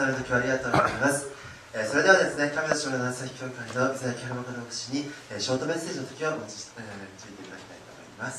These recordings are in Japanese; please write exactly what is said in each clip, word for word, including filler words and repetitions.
の時はありがとうございます。えー、それではですね、神の島の朝日教会の水崎春本牧師に、えー、ショートメッセージの時をお持ち、えー、導いていただきたいと思います。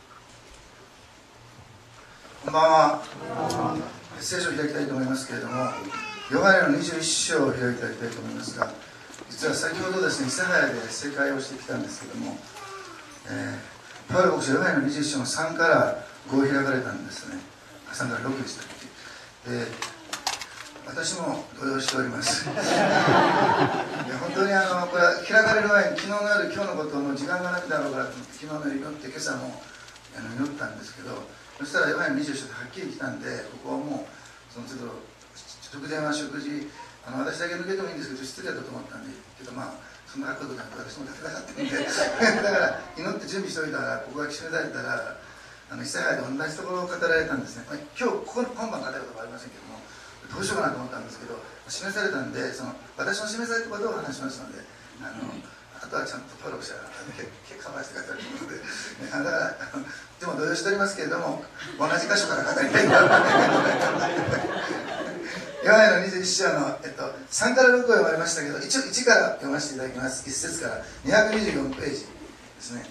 こんばんは。メッセージを開きたいと思いますけれども、ヨハネのにじゅういっ章を開いていただきたいと思いますが、実は先ほどですね、諫早で正解をしてきたんですけども、えー、パウロ牧師はヨハネのにじゅういっ章のさんからごを開かれたんですね。さんからろくでしたっけ。で、私も動揺しておりますいや本当にあのこれは開かれる前に昨日の夜今日のことをもう時間がなくなろうからと思って昨日の夜祈って今朝もあの祈ったんですけど、そしたらヨハネにじゅういっ章ではっきり来たんで、ここはもうそのちょっと直前は食事あの私だけ抜けてもいいんですけど失礼だと思ったんでけど、まあそんなことなく私も立てなかったんでだから祈って準備しておいたらここが決められたらあの諫早で同じところを語られたんですね。今日ここ今晩語ることはありませんけども、どうしようかなと思ったんですけど示されたんで、その私の示されたことを話しますので、あのあとはちゃんと登録者が結果回してくださるということで、ね、だからでも動揺しておりますけれども同じ箇所から語りたいんだヨハネのにじゅういっ章の、えっと、さんからろくを読まれましたけど、一応いちから読ませていただきます。いっ節からにひゃくにじゅうよんページですね。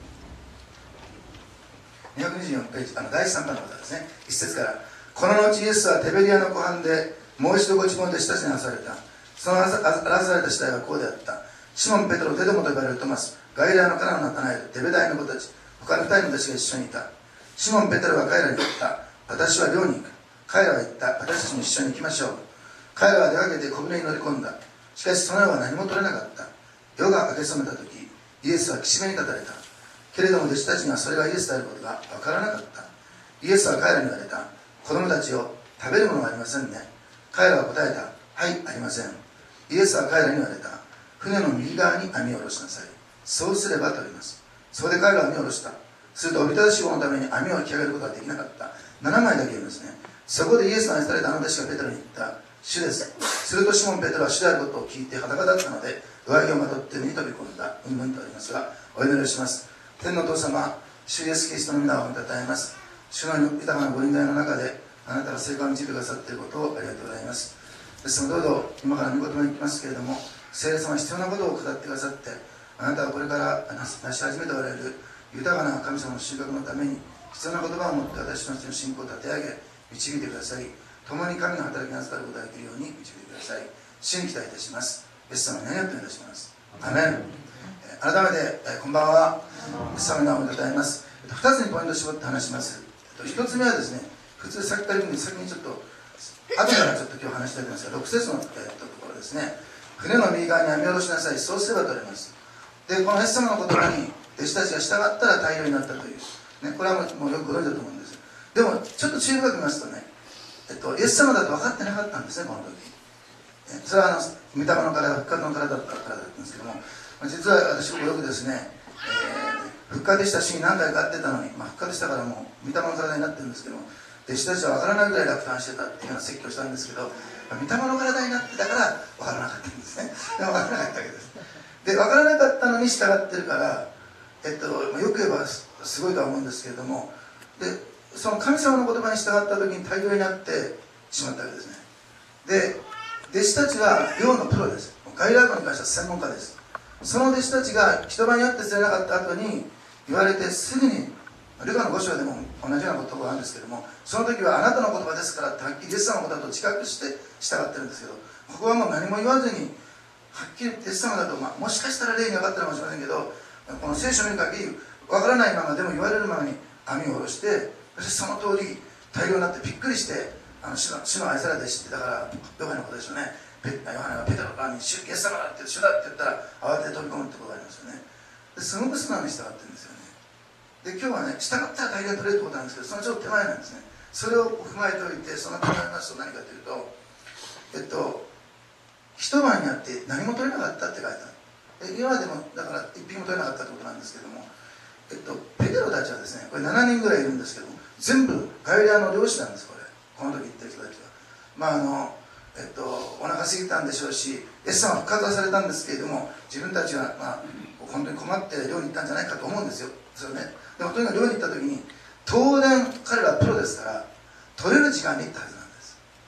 にひゃくにじゅうよんページ、あのだいさんばんの方ですね。いっ節から、この後イエスはテベリアの湖畔でもう一度ご自分で弟子たちに話された。その話された次第はこうであった。シモン・ペトロ、テドモと呼ばれるトマス、ガリラヤのカナのナタナエル、テベダイの子たち、他の二人の弟子が一緒にいた。シモン・ペトロは彼らに言った。私は漁に行く。彼らは言った。私たちも一緒に行きましょう。彼らは出かけて小舟に乗り込んだ。しかしその夜は何も取れなかった。夜が明け染めた時、イエスは岸辺に立たれた。けれども弟子たちにはそれがイエスであることが分からなかった。イエスは彼らに言われた。子供たちよ、食べるものはありませんね。彼らは答えた。はい、ありません。イエスは彼らに言われた。船の右側に網を下ろしなさい。そうすれば取れます。そこで彼らは網を下ろした。するとおびただしい方のために網を引き上げることができなかった。ななまいだけ言うんですね。そこでイエスの愛されたあの弟子がペテロに言った。主です。するとシモン・ペテロは主であることを聞いて裸だったので上着をまとって海に飛び込んだ。うんうんとありますが、お祈りをします。天のお父様、主イエスキリストの皆をたたえます。主の豊かなご臨在の中であなたが成果を導いてくださっていることをありがとうございます。ですのでどうぞ今から御言葉に行きますけれども、聖霊様は必要なことを語ってくださって、あなたがこれから成し始めておられる豊かな神様の収穫のために必要な言葉を持って私の人の信仰を立て上げ導いてください。共に神の働きに預かることができるように導いてください。主に期待いたします。イエス様に何をお願いいたします。アメン。改めてこんばんは。イエス様の名をたたえます。ふたつにポイントを絞って話します。ひとつめはですね、普通さっきから言うんで先にちょっと後からちょっと今日話したいと思いますが、ろく節の、えー、ところですね。船の右側に網を下ろしなさい。そうすれば取れます。で、このイエス様の言葉に弟子たちが従ったら大量になったという、ね、これはもうよくご存知だと思うんです。でもちょっと注意深く見ますとね、えっと、イエス様だと分かってなかったんですね、この時。それはあの御霊の体、復活の体だったからだったんですけども、実は私もよくですね、えー、復活したシーン何回か会ってたのに、まあ、復活したからもう御霊の体になってるんですけども、弟子たちは分からないぐらい落胆してたっていうような説教をしたんですけど、御霊の体になってたから分からなかったんですね。でも分からなかったわけです。で、分からなかったのに従ってるから、えっと、よく言えばすごいとは思うんですけれども、でその神様の言葉に従った時に大量になってしまったわけですね。で、弟子たちは漁のプロです。ガリラヤ湖に関しては専門家です。その弟子たちが一晩に会って釣れなかった後に言われてすぐに、ルカのご章でも同じような言葉があるんですけども、その時はあなたの言葉ですからってはっきりイエス様のことだと自覚して従ってるんですけど、ここはもう何も言わずにはっきりイエス様だと、まあ、もしかしたら例に分かったかもしれませんけど、この聖書を見る限り分からないままでも言われるままに網を下ろして、そしてその通り大量になってびっくりして、あの主の、主の愛された弟子ってだからヨハネのことですよね。ヨハネがペテロに主イエス様だって主だって言ったら慌てて飛び込むってことがありますよね。ですごく素直に従ってるんですよね。で、今日はね、従ったら大量に取れるってことなんですけど、そのちょっと手前なんですね。それを踏まえておいて、その手前の話と何かというと、えっと一晩にあって何も取れなかったって書いてある。で、今でもだから一匹も取れなかったってことなんですけども、えっと、ペテロたちはですね、これななにんぐらいいるんですけども、全部ガリラヤの漁師なんです。これこの時言ってる人たちは、まああのえっと、お腹すいたんでしょうし、イエス様は復活はされたんですけれども、自分たちは、まあ、本当に困って漁に行ったんじゃないかと思うんですよ。それね、でもとにかく漁に行った時に当然彼らはプロですから取れる時間に行ったはずなんです。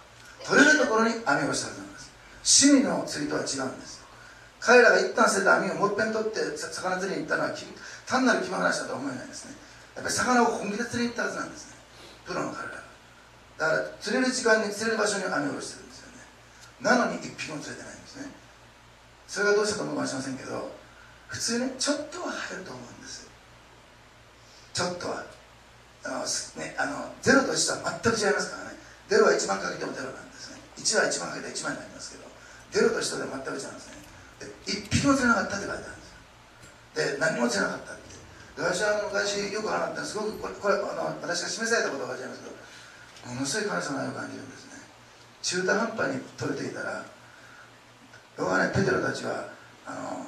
取れるところに網をしたはずなんです。趣味の釣りとは違うんです。彼らが一旦捨てた網をもっぺん取って魚釣りに行ったのは単なる気まぐなしだとは思えないですね。やっぱり魚を本気で釣りに行ったはずなんですね、プロの彼らが。だから釣れる時間に釣れる場所に網を下ろしてるんですよね。なのに一匹も釣れてないんですね。それがどうしたと思うかもしれませんけど、普通ね、ちょっとは入ると思うんです。ちょっとはあの、ね、あのゼロといちとは全く違いますからね。ゼロはいちまんかけてもゼロなんですね。いちはいちまんかけていちまんになりますけど、ゼロといちとでは全く違うんですね。でいっぴきも釣れなかったって書いてあるんですよ。で何も釣れなかったって。で私は昔よく話ったすごくこれこれあの私が示されたことが分かりますけど、ものすごい神様の愛を感じるんですね。中途半端に取れていたら、要はね、ペテロたちはあの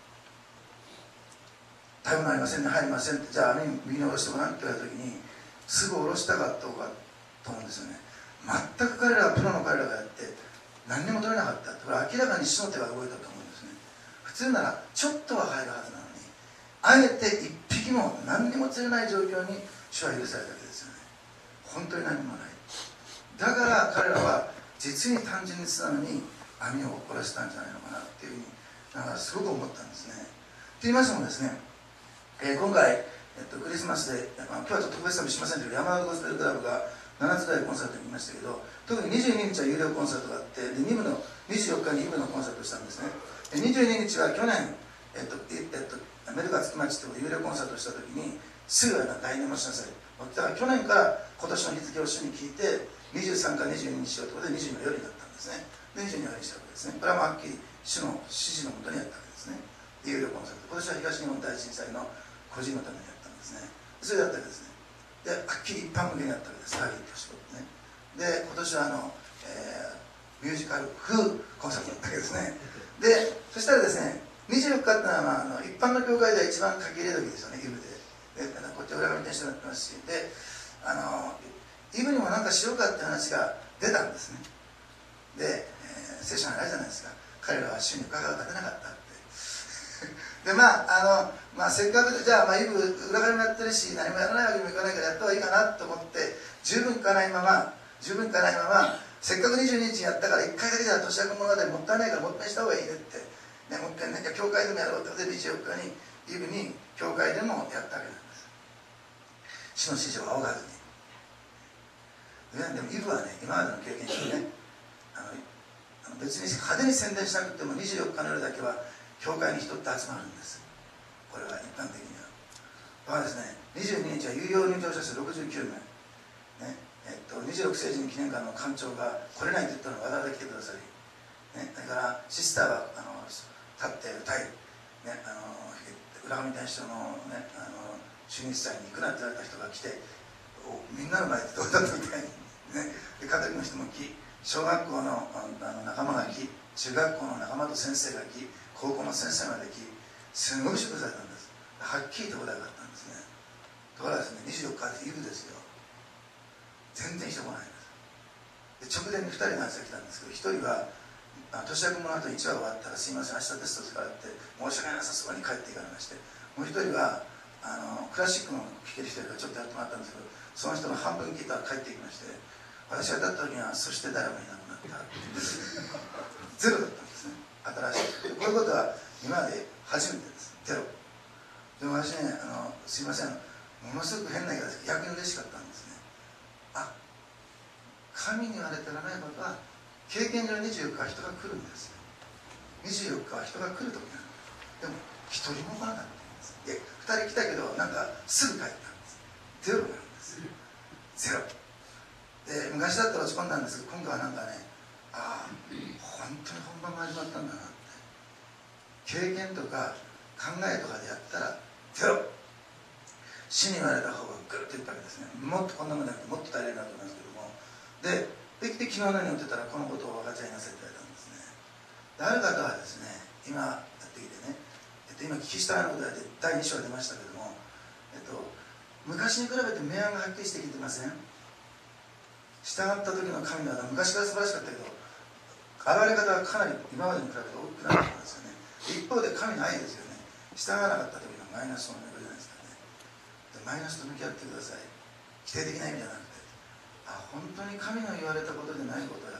食べ物ありませんね、入りませんって、じゃあ網右に下ろしてごらんって言われた時にすぐ下ろしたかどうかと思うんですよね。全く彼らはプロの彼らがやって何にも取れなかったって、これ明らかに主の手が動いたと思うんですね。普通ならちょっとは入るはずなのに、あえて一匹も何にも釣れない状況に主は許されたわけですよね。本当に何もない。だから彼らは実に単純に素直に網を下ろしたんじゃないのかなっていうふうになんかすごく思ったんですね。と言いましてもですね、えー、今回、えっと、クリスマスで、まあ、今日はちょっと特別かもしれませんけど、山田ゴスペルクラブがななつぐらいコンサートに行きましたけど、特ににじゅうににちは有料コンサートがあって、でにぶのにじゅうよっかににぶのコンサートをしたんですね。でにじゅうににちは去年、えっとえっと、メルカツキマチっていう有料コンサートをした時にすぐ来年もしなさい、だから去年から今年の日付を主に聞いてにじゅうさんかにじゅうににしようということでにじゅうにの夜になったんですね。でにじゅうにの夜にしたわけですね。これはもうはっきり主の指示のもとにやったわけですね。有料コンサート、今年は東日本大震災の個人のためにやったんですね。それでやったわけですね。ではっきり一般向けにやったわけです、ターゲットを絞ってね。で今年はあの、えー、ミュージカル風コンサートだったわけですね。でそしたらですね、にじゅうよっかっていうのは、まあ、あの一般の教会では一番書き入れ時ですよね、イブで。でこっち裏側に転してなってますし、であのイブにも何かしようかって話が出たんですね。で、えー、聖書のあれじゃないですか、彼らは主に伺う立てなかったってでまああの、まあ、せっかくじゃあ、まあ、イブ裏側になってるし何もやらないわけにもいかないからやった方がいいかなと思って十分いかないまま十分いかないまませっかくにじゅうににちにやったからいっかいだけじゃ年明け物語もったいないからもう一遍した方がいいねって、ね、もう一遍ね、教会でもやろうってことでにじゅうよっかにイブに教会でもやったわけなんです。主の指示を仰がずに。でもイブはね、今までの経験してね、あの別に派手に宣伝しなくてもにじゅうよっかの夜だけは教会に人って集まるんです。これは一般的には。だからですね、にじゅうににちは有料入場者数ろくじゅうきゅうめい、ねえっと、にじゅうろく聖人記念館の館長が来れないと言ったのをわざわざ来てくださり、ね、それからシスターはあの立って歌い、ね、あの浦上大使の、ね、あの主日祭に行くなって言われた人が来て、みんなの前でどうだったみたいに、ね、で家族の人も来、小学校のあの仲間が来、中学校の仲間と先生が来、高校の先生まで来、すごく祝福されたんです。はっきりと答えがあったんですね。ところがですね、にじゅうよっかでイブですよ、全然人来ないんです。で直前にふたりの話が来たんですけど、ひとりは年明けの後いちわが終わったらすいません明日テストですからって申し訳ないなさすがに帰っていかれまして、もう一人はあのクラシックの聴ける人がちょっとやってもらったんですけど、その人の半分聞いたら帰っていきまして、私が立った時にはそして誰もいなくなったゼロだったんですね、新しい。こういうことは今まで初めてです、ゼロ。でも私ね、あのすいません、ものすごく変な言い方ですけど逆に嬉しかったんですね。あ、神に言われてらないことは経験上にじゅうよっかは人が来るんですよ。にじゅうよっかは人が来る時なの。でも一人も来なかったんです。でふたり来たけどなんかすぐ帰ったんです。ゼロなんですよ、ゼロで。昔だったら落ち込んだんですけど、今回はなんかね、ああ本当に本番が始まったんだなって。経験とか考えとかでやったらゼロ。死に言われた方がグッといったわけですね。もっとこんなもんじゃなくてもっと大変だと思いますけども、でできて昨日のように言ってたらこのことを分かち合いなさいって言われたんですね。である方はですね、今やってきてね、えっと、今聞き従いのことでだいに章が出ましたけども、えっと、昔に比べて明暗がはっきりしてきてません？従った時の神の技は昔から素晴らしかったけど現れ方はかなり今までに比べて大きくなってきたんですよね。一方で神の愛ですよね。従わなかった時のマイナスの巡りじゃないですかね。でマイナスと向き合ってください。否定的な意味じゃなくて、あ、本当に神の言われたことでないことが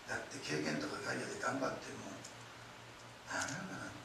だって経験とかキャリアで頑張ってもダメなのかなって。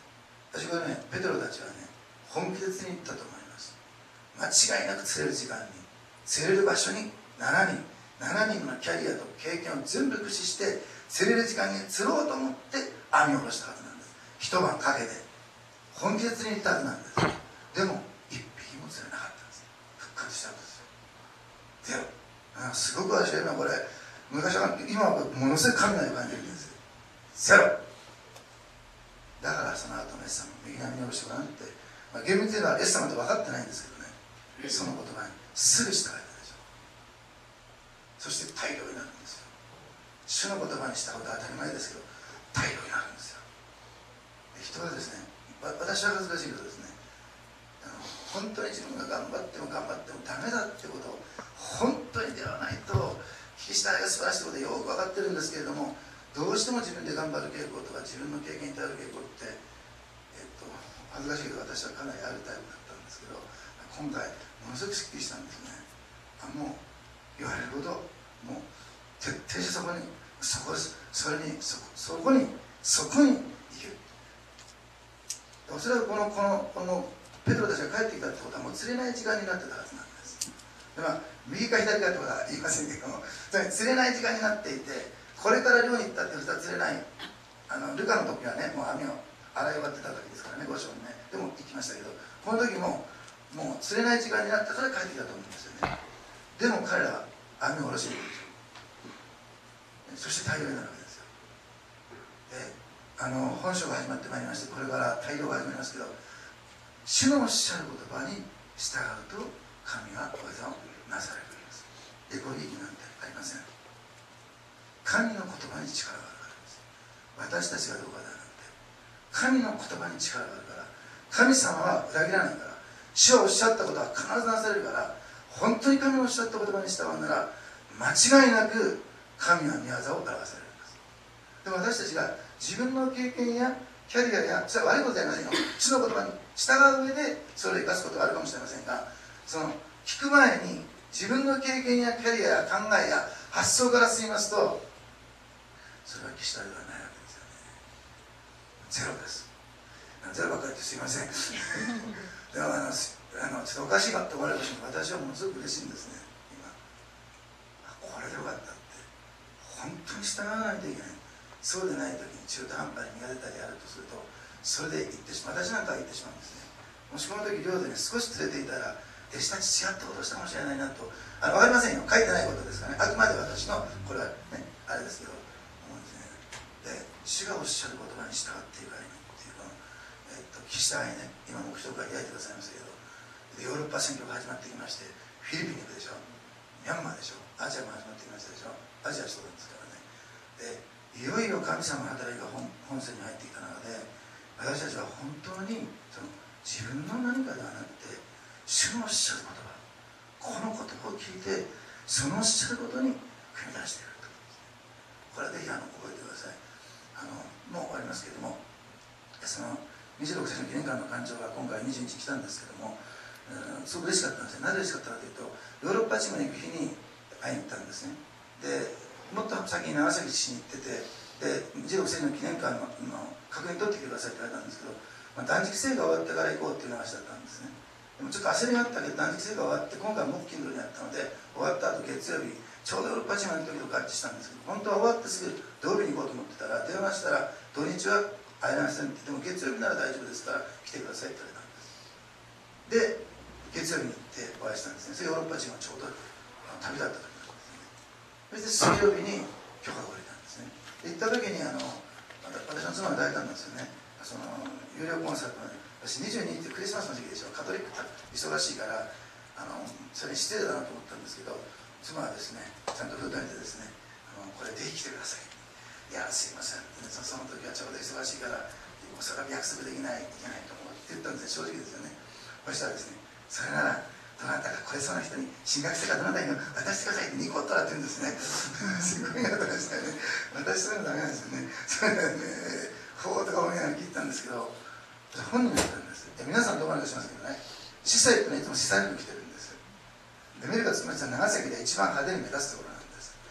私これね、ペテロたちはね、本気で釣りに行ったと思います。間違いなく釣れる時間に、釣れる場所にしちにん、しちにんのキャリアと経験を全部駆使して釣れる時間に釣ろうと思って網を下ろしたはずなんです。一晩かけて本気で釣りに行ったはずなんです。でも一匹も釣れなかったんです。復活したんですよ。ゼロ。あすごく私は今これ昔は今はものすごい神のように感じるんです。ゼロ。だからその後のエス様右波に下ろしてごらんって、まあ、厳密にはエス様って分かってないんですけどね、その言葉にすぐ従えたでしょ。そして大量になるんですよ。主の言葉にしたことは当たり前ですけど大量になるんですよ。人はですね、私は恥ずかしいけどですね、あの本当に自分が頑張っても頑張ってもダメだってことを本当にではないと、聞き従いが素晴らしいことでよく分かってるんですけれども、どうしても自分で頑張る傾向とか自分の経験に頼る傾向って、えっと、恥ずかしいけど私はかなりあるタイプだったんですけど、今回ものすごくすっきりしたんですね。あもう言われること、もう徹底してそこにそこそれにそそこにそこに生きる。おそらくこのこのこのペテロたちが帰ってきたってことはもう釣れない時間になってたはずなんです。でまあ右か左かってことは言いませんけども、つまり釣れない時間になっていて、これから漁に行ったって普通は釣れない。あのルカの時はね、もう網を洗い終わってた時ですからね、ご章にね。でも行きましたけど、この時ももう釣れない時間になったから帰ってきたと思うんですよね。でも彼らは網を下ろしに行くんですよ。そして大量になるわけですよ。であの本書が始まってまいりまして、これから大量が始まりますけど、主のおっしゃる言葉に従うと神は技をなされるんです。エゴリーなんてありません。神の言葉に力があるからです。私たちがどうかではなくて、神の言葉に力があるから、神様は裏切らないから、主はおっしゃったことは必ずなされるから、本当に神のおっしゃった言葉に従うなら、間違いなく神は御業を表されるんです。でも私たちが自分の経験やキャリアや、それは悪いことじゃないの、主の言葉に従う上でそれを生かすことがあるかもしれませんが、その聞く前に自分の経験やキャリアや考えや発想から進みますと、それは期待ではないわけですよね。ゼロです。ゼロばっかり言ってすいません。でもあのあのちょっとおかしいかって思われるかもしれない。私はものすごく嬉しいんですね。今あこれでよかったって、本当に従わないといけない。そうでない時に中途半端に身が出たりやるとすると、それで言ってしまう。私なんかは言ってしまうんですね。もしこの時領土に少し連れていたら弟子たち違ったことをしたかもしれないなと、あの分かりませんよ、書いてないことですからね、あくまで私のこれはねあれですけど思うんですね。で主がおっしゃる言葉に従っていかないっていうのを、えっと聞き従いね、今目標が開いてくださいましたけど、ヨーロッパ選挙が始まってきまして、フィリピンに行くでしょ、ミャンマーでしょ、アジアも始まってきましたでしょ、アジアそうなんですからね。でいよいよ神様の働きが 本, 本線に入ってきた中で、私たちは本当にその自分の何かではなくて、主のおっしゃる言葉、この言葉を聞いてそのおっしゃることに踏み出しているということですね。これはぜひあの覚えてください。あのもう終わりますけれども、そのにじゅうろくせいの記念館の館長が今回にじゅうににち来たんですけども、うん、すごく嬉しかったんですよ。なぜ嬉しかったかというと、ヨーロッパチームに行く日に会いに行ったんですね。でもっと先に長崎市に行ってて、でにじゅうろくせいの記念館 の, の確認取ってきてくださいって言われたんですけど、まあ、断食生が終わってから行こうっていう話だったんですね。でもちょっと焦りがあったけど、断食生が終わって今回木金土になったので、終わった後月曜日ちょうどヨーロッパチームの時と合致したんですけど、本当は終わってすぐ土曜日に行こうと思ってたら、電話したら土日は会えませんって言っても月曜日なら大丈夫ですから来てくださいって言われたんです。で月曜日に行ってお会いしたんですね。それヨーロッパチームはちょうど旅立った時なんですね。そして水曜日に許可が下りたんですね。で行った時にあの私の妻が抱いたんですよね。その有料コンサートの私にじゅうにってクリスマスの時期でしょ、カトリック忙しいからあのそれに失礼だなと思ったんですけど、妻はですねちゃんと封筒に入れてですね、あのこれぜひ来てください、いやすいません、その時はちょうど忙しいからおそらく約束できないいけないと思って言ったんですね、正直ですよね。そしたらですね、それならどなたか来れそうな人に、進学生かどなたに渡してくださいってニコッとらって言うんですね。すごいなとかしたよね。私そういうのダメなんですよね。それね、ほうとか思いながら聞いたんですけど、本人が言ったんです。で皆さんどうかしますけどね、司祭ってのはいつも司祭服着てるんです。で見るかつまり長崎で一番派手に目立つところなんです。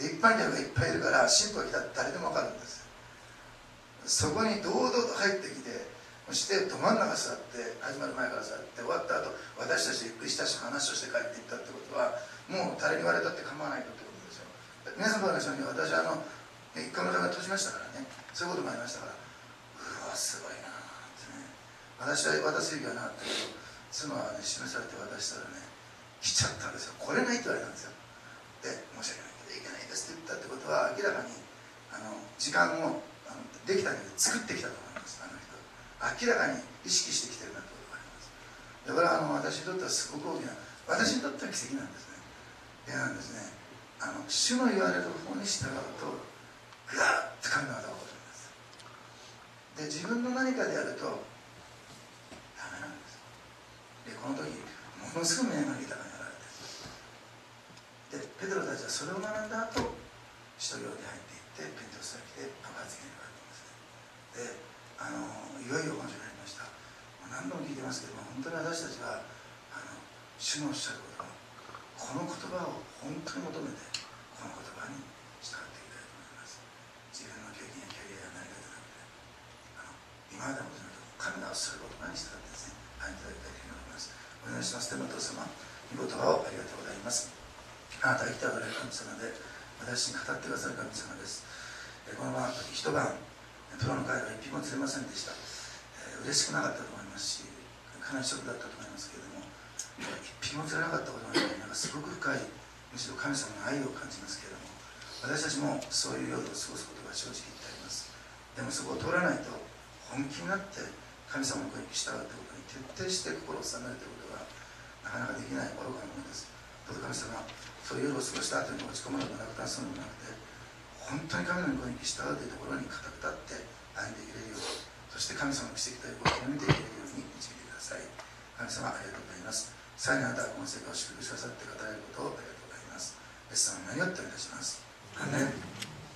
で一般客がいっぱいいるから神父が来たって誰でも分かるんです。そこに堂々と入ってきて、そしてど真ん中座って始まる前から座って終わった後私たちゆっくり親しく話をして帰っていったってことはもう誰に言われたって構わないとってことですよ。皆さんの話に私はあの一回も閉じましたからね、そういうこともありましたから、うわすごいなってね。私は渡すべきはなかったけど妻はね示されて渡したらね来ちゃったんですよ。来れないって言われたんですよ。で申し訳ないけどいけないですって言ったってことは明らかにあの時間をあのできたんだけど作ってきたと思います。あの人明らかに意識してきてるなってことがあります。だからあの私にとってはすごく大きな、私にとっては奇跡なんですね。でなんですね、あの主の言われる方に従うとぐわっと神の技が起こるんです。で自分の何かでやるとダメなんです。でこの時ものすごく目が豊かになられて、でペテロたちはそれを学んだ後使徒行に入っていってペンテコステが来て爆発的に言われてますね。であのいよいよ面白くなりました。何度も聞いてますけども、本当に私たちはあの主のおっしゃること、この言葉を本当に求めてこの言葉に従っていきたいと思います。自分の経験やキャリアや何かじゃなくて、あの今までのことじゃなくて神がおっしゃる言葉に従ってですね、愛いただきたいと思います。お願いします。天のお父様、御言葉をありがとうございます。あなたが生きておられる神様で、私に語ってくださる神様です。このまま一晩プロの会は一匹も釣れませんでした。えー、嬉しくなかったと思いますし、かなりショックだったと思いますけれども、一匹も釣れなかったことがなんかすごく深い、むしろ神様の愛を感じますけれども、私たちもそういう夜を過ごすことが正直言ってあります。でもそこを通らないと、本気になって神様の声に従うということに徹底して心を定めるということがなかなかできない愚かなものです。どうぞ神様、そういう夜を過ごした後に落ち込むのでもなく、立つのでもなくて、本当に神の声に従うというところに固く立って歩んでいけるように、そして神様の奇跡ということを見ていけるように導いてください。神様ありがとうございます。さらにあなたはこの世界を祝福しくださって語られることをありがとうございます。イエス様の名によってお願いします。アーメン。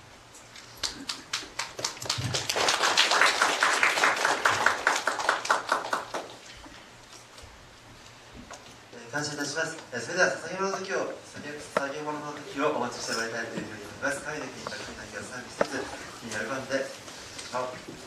感謝いたします。それでは捧げ物の時を捧げ物の時をお待ちしてもらいたいというふうに思います。神の国と神の日を賛美しつつ、喜んで、あ